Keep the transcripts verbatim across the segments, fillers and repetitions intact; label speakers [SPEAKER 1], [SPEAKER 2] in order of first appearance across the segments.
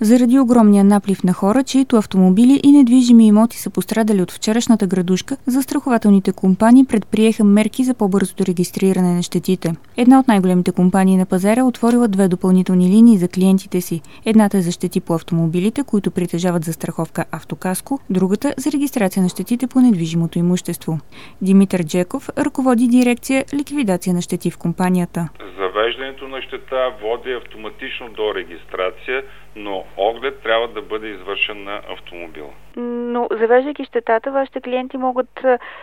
[SPEAKER 1] Заради огромния наплив на хора, чието автомобили и недвижими имоти са пострадали от вчерашната градушка, застрахователните компании предприеха мерки за по-бързото регистриране на щетите. Една от най-големите компании на пазара отворила две допълнителни линии за клиентите си. Едната е за щети по автомобилите, които притежават застраховка Автокаско, другата за регистрация на щетите по недвижимото имущество. Димитър Джеков ръководи дирекция ликвидация на щети в компанията.
[SPEAKER 2] Завеждането на щета води автоматично до регистрация, но оглед трябва да бъде извършен на автомобила.
[SPEAKER 3] Но завеждайки щетата, вашите клиенти могат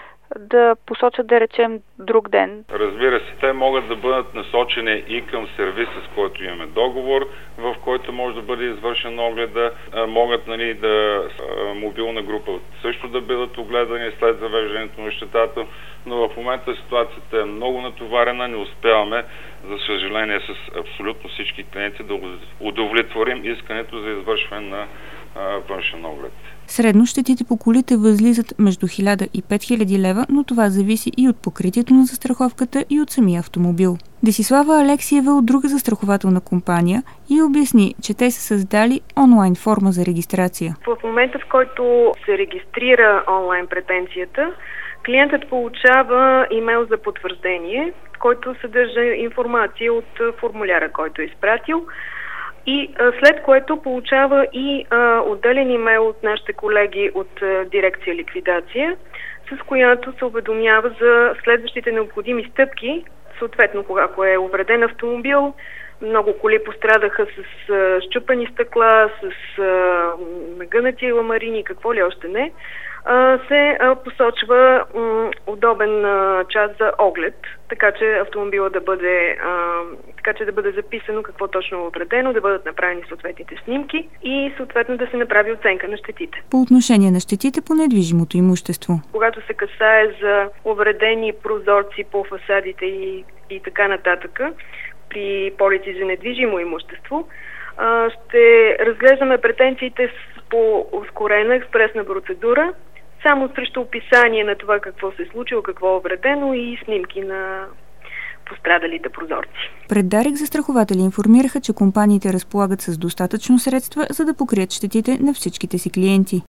[SPEAKER 3] да посочат, да речем, друг ден.
[SPEAKER 2] Разбира се, те могат да бъдат насочени и към сервиса, с който имаме договор, в който може да бъде извършен огледа. Могат, нали, да мобилна група също да бъдат огледани след завеждането на щетата, но в момента ситуацията е много натоварена, не успяваме, за съжаление, с абсолютно всички клиенти да удовлетворим искането за извършване на външен оглед.
[SPEAKER 1] Средно щетите по колите възлизат между хиляда и пет хиляди лева, но това зависи и от покритието на застраховката и от самия автомобил. Десислава Алексиева от друга застрахователна компания и обясни, че те са създали онлайн форма за регистрация.
[SPEAKER 4] В момента, в който се регистрира онлайн претенцията, клиентът получава имейл за потвърждение, който съдържа информация от формуляра, който е изпратил. И а, след което получава и а, отделен имейл от нашите колеги от а, дирекция ликвидация, с която се уведомява за следващите необходими стъпки. Съответно, когато е увреден автомобил, много коли пострадаха с а, счупени стъкла, с а, нагънати ламарини, какво ли още не, а, се а, посочва м, удобен а, час за оглед, така че автомобила да бъде, а, така че да бъде записано какво точно е увредено, да бъдат направени съответните снимки и съответно да се направи оценка на щетите.
[SPEAKER 1] По отношение на щетите по недвижимото имущество.
[SPEAKER 4] Когато се касае за увредени прозорци по фасадите и, и така нататък, при полици за недвижимо имущество, а, ще разглеждаме претенциите по ускорена експресна процедура, само срещу описание на това какво се е случило, какво е увредено и снимки на пострадалите прозорци.
[SPEAKER 1] Пред Дарик застрахователи информираха, че компаниите разполагат с достатъчно средства, за да покрият щетите на всичките си клиенти.